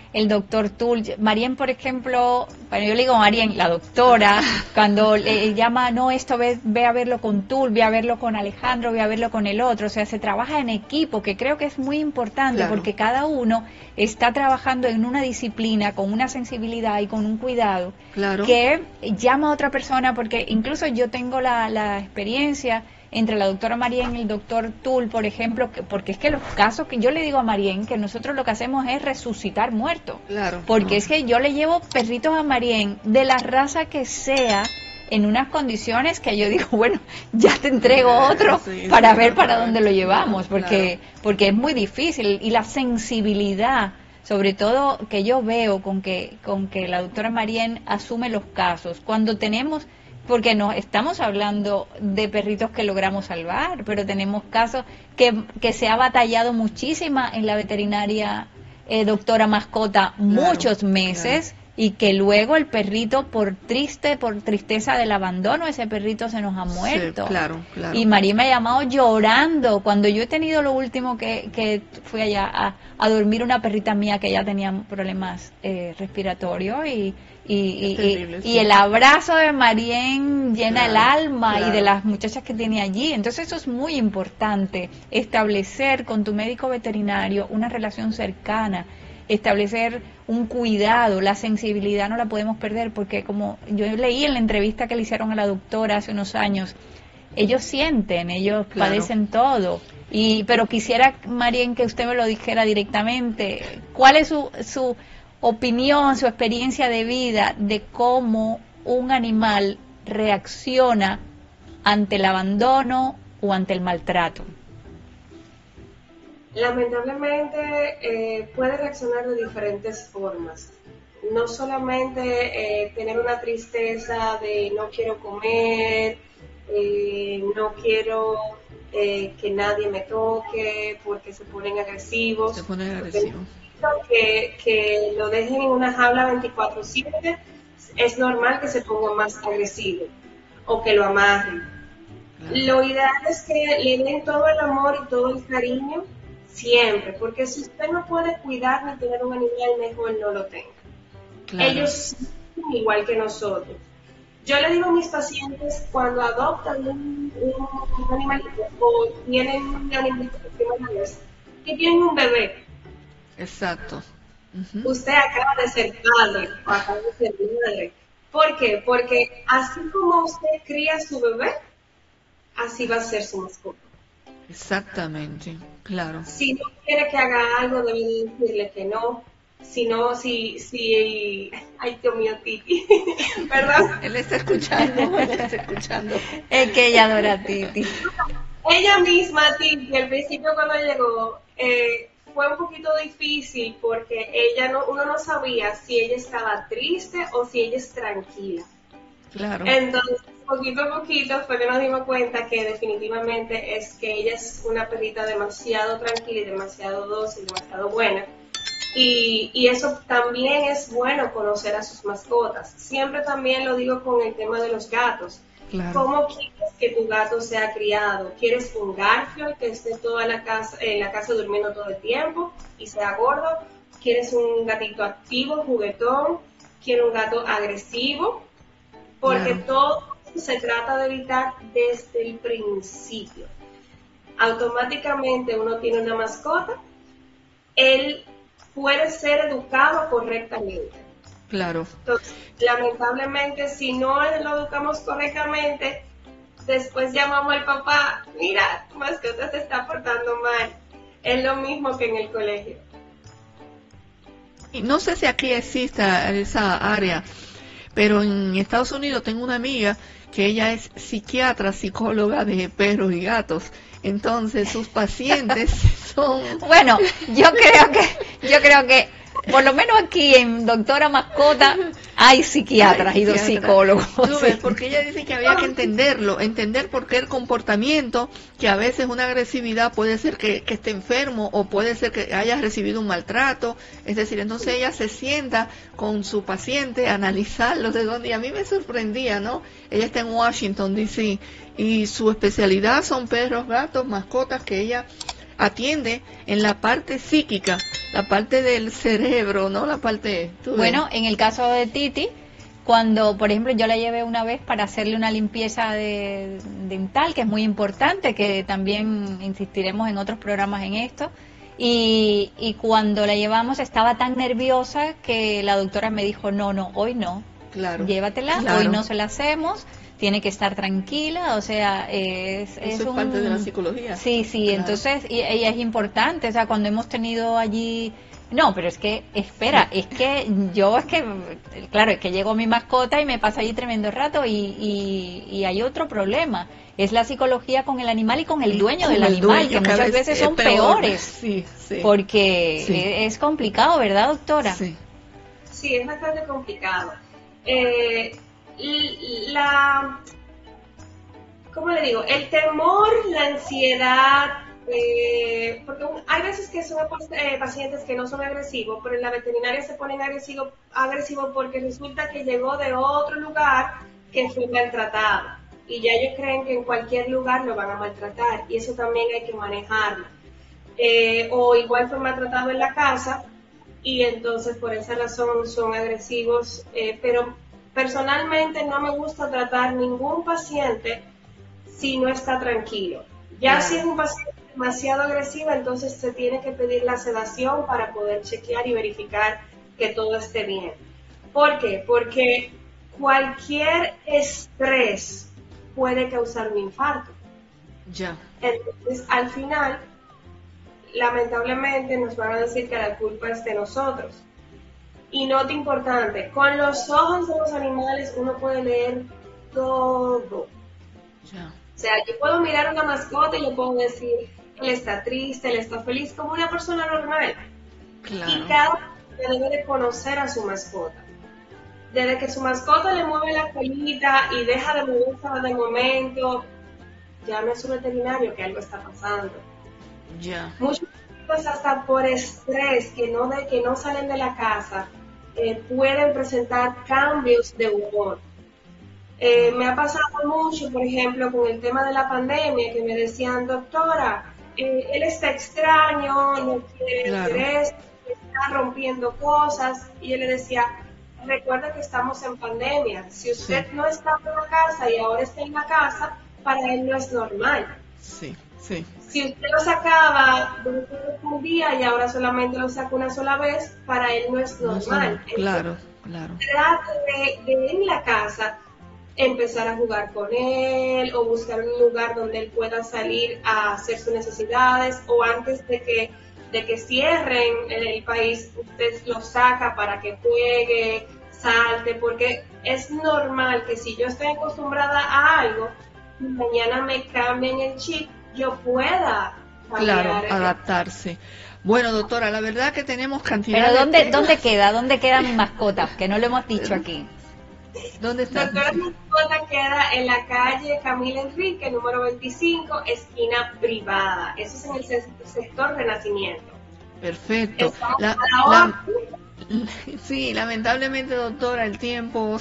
el doctor Tull. Marien, por ejemplo, bueno, yo le digo Marien, la doctora, cuando le llama, no, esto ve a verlo con Tull, ve a verlo con Alejandro, ve a verlo con el otro. O sea, se trabaja en equipo, que creo que es muy importante, claro, porque cada uno está trabajando en una disciplina, con una sensibilidad y con un cuidado, claro, que llama a otra persona, porque incluso yo tengo la experiencia entre la doctora Marien y el doctor Tull, por ejemplo, porque es que los casos que yo le digo a Marien, que nosotros lo que hacemos es resucitar muertos, claro, porque es que yo le llevo perritos a Marien de la raza que sea, en unas condiciones que yo digo, bueno, ya te entrego otro para ver para dónde lo llevamos, porque es muy difícil, y la sensibilidad, sobre todo, que yo veo con que la doctora Marien asume los casos, cuando tenemos, porque no estamos hablando de perritos que logramos salvar, pero tenemos casos que se ha batallado muchísima en la veterinaria doctora mascota, muchos meses, y que luego el perrito, por tristeza del abandono, ese perrito se nos ha muerto. Sí, claro. Y María me ha llamado llorando cuando yo he tenido lo último que fui allá a dormir una perrita mía que ya tenía problemas respiratorios, y el abrazo de Marien llena el alma, y de las muchachas que tiene allí. Entonces eso es muy importante, establecer con tu médico veterinario una relación cercana, establecer un cuidado. La sensibilidad no la podemos perder, porque como yo leí en la entrevista que le hicieron a la doctora hace unos años, ellos sienten, ellos padecen todo. Pero quisiera, Marien, que usted me lo dijera directamente, ¿cuál es su opinión, su experiencia de vida de cómo un animal reacciona ante el abandono o ante el maltrato? Lamentablemente puede reaccionar de diferentes formas. No solamente tener una tristeza de no quiero comer, no quiero que nadie me toque, porque se ponen agresivos. Que lo dejen en una jaula 24/7, es normal que se ponga más agresivo o que lo amarren. Lo ideal es que le den todo el amor y todo el cariño siempre, porque si usted no puede cuidar ni tener un animal, mejor no lo tenga. Ellos son igual que nosotros. Yo le digo a mis pacientes, cuando adoptan un animalito o tienen un animalito por primera vez, que tienen un bebé. Exacto. Usted acaba de ser padre o acaba de ser madre. ¿Por qué? Porque así como usted cría a su bebé, así va a ser su mascota. Exactamente, claro. Si no quiere que haga algo, debe decirle que no. Si ay, Dios mío, Titi, ¿verdad? Él está escuchando. Es que ella adora a Titi. Ella misma, Titi, al principio cuando llegó, fue un poquito difícil porque uno no sabía si ella estaba triste o si ella es tranquila. Claro. Entonces, poquito a poquito fue que nos dimos cuenta que definitivamente es que ella es una perrita demasiado tranquila y demasiado dócil, demasiado buena. Y eso también es bueno, conocer a sus mascotas. Siempre también lo digo con el tema de los gatos. Claro. ¿Cómo quieres que tu gato sea criado? ¿Quieres un Garfield que esté en la casa durmiendo todo el tiempo y sea gordo? ¿Quieres un gatito activo, juguetón? ¿Quieres un gato agresivo? Porque todo se trata de evitar desde el principio. Automáticamente uno tiene una mascota, él puede ser educado correctamente. Claro. Entonces, lamentablemente, si no lo educamos correctamente, después llamamos al papá, mira, tu mascota se está portando mal. Es lo mismo que en el colegio. Y no sé si aquí exista esa área, pero en Estados Unidos tengo una amiga que ella es psiquiatra, psicóloga de perros y gatos. Entonces sus pacientes son... Bueno, yo creo que por lo menos aquí en Doctora Mascota hay psiquiatras y psicólogos. Sí. Porque ella dice que había que entender por qué el comportamiento, que a veces una agresividad puede ser que esté enfermo o puede ser que haya recibido un maltrato. Es decir, entonces ella se sienta con su paciente a analizarlo de dónde. Y a mí me sorprendía, ¿no? Ella está en Washington, D.C. y su especialidad son perros, gatos, mascotas que ella atiende en la parte psíquica, la parte del cerebro, ¿no? La parte... Bueno, en el caso de Titi, cuando, por ejemplo, yo la llevé una vez para hacerle una limpieza dental, que es muy importante, que también insistiremos en otros programas en esto, y cuando la llevamos estaba tan nerviosa que la doctora me dijo, no, hoy no, claro, llévatela, claro. Hoy no se la hacemos, tiene que estar tranquila, o sea, eso es parte de la psicología. Sí, claro. Entonces, y es importante, o sea, cuando hemos tenido allí... No, pero es que, espera, es que claro, es que llegó mi mascota y me pasa allí tremendo rato y hay otro problema, es la psicología con el animal y con el dueño del animal, que muchas veces son peores, sí. Porque es complicado, ¿verdad, doctora? Sí, es bastante complicado. ¿Cómo le digo? El temor, la ansiedad... porque hay veces que son pacientes que no son agresivos, pero en la veterinaria se ponen agresivos porque resulta que llegó de otro lugar que fue maltratado y ya ellos creen que en cualquier lugar lo van a maltratar y eso también hay que manejarlo. O igual fue maltratado en la casa y entonces por esa razón son agresivos, pero personalmente no me gusta tratar ningún paciente si no está tranquilo. Ya si es un paciente demasiado agresivo, entonces se tiene que pedir la sedación para poder chequear y verificar que todo esté bien. ¿Por qué? Porque cualquier estrés puede causar un infarto. Ya. Entonces, al final, lamentablemente nos van a decir que la culpa es de nosotros. Y nota importante, con los ojos de los animales uno puede leer todo. Ya. O sea, yo puedo mirar una mascota y yo puedo decir, él está triste, él está feliz, como una persona normal. Claro. Y cada uno debe de conocer a su mascota. Desde que su mascota le mueve la colita y deja de moverse de momento, llame a su veterinario que algo está pasando. Ya. Muchos hasta por estrés que no salen de la casa pueden presentar cambios de humor. Me ha pasado mucho, por ejemplo, con el tema de la pandemia, que me decían, doctora, él está extraño, no quiere hacer esto, está rompiendo cosas, y yo le decía, recuerda que estamos en pandemia, si usted no está en la casa y ahora está en la casa, para él no es normal. Sí. Si usted lo sacaba un día y ahora solamente lo saca una sola vez, para él no es normal. Claro. Trate de en la casa empezar a jugar con él o buscar un lugar donde él pueda salir a hacer sus necesidades, o antes de que cierren el país, usted lo saca para que juegue, salte, porque es normal que si yo estoy acostumbrada a algo y mañana me cambien el chip, yo pueda cambiar. Claro, adaptarse. Bueno, doctora, la verdad que tenemos cantidad Pero de ¿dónde queda mi mascota? Que no lo hemos dicho aquí. ¿Dónde está? Doctora, mi mascota queda en la calle Camila Enrique, número 25, esquina Privada. Eso es en el sector Renacimiento. Perfecto. Sí, lamentablemente, doctora, el tiempo